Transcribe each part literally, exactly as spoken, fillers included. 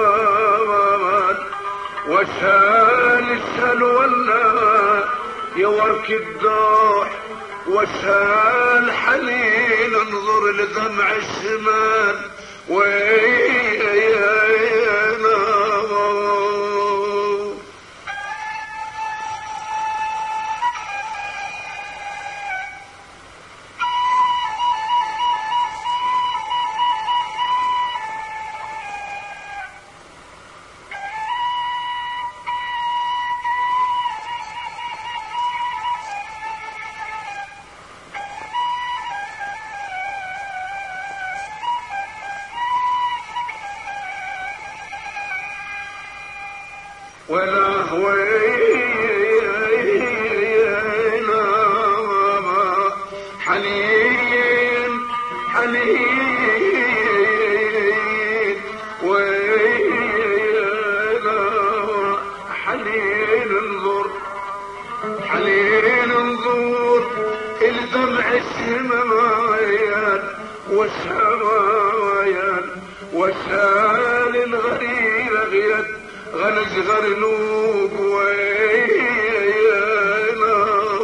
وسال السل ولا يورك الدوح وسال حنين انظر لدمع الشمال ويانا ولا هوينا حنين حنين وينا حنين انظر حنين انظر الدمع السمايان والسمايان وسال الغرير غيد غنج غرنوب ويانا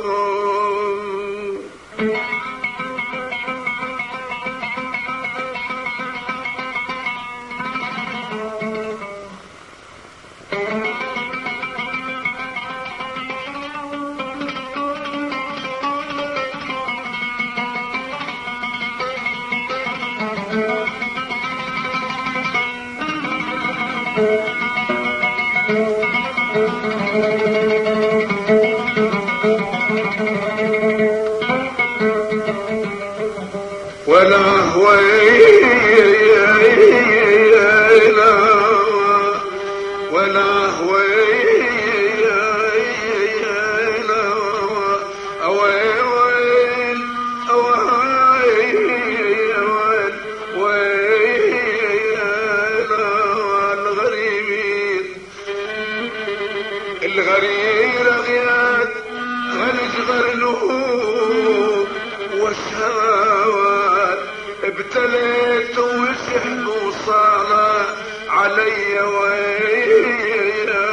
ولا هوينا ولا هوينا اويل اويل وينا الغريبين الغرير غياد غنج غرنوب والسواد ابتليت وسحب وصار علي ويانا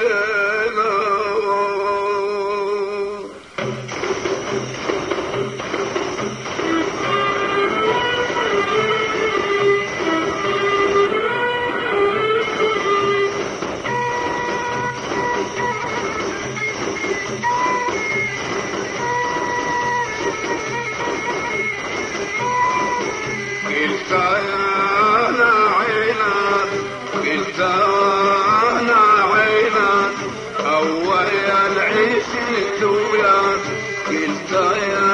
قلت انا عينك قلت انا عينك اول عيشت وياك قلت يا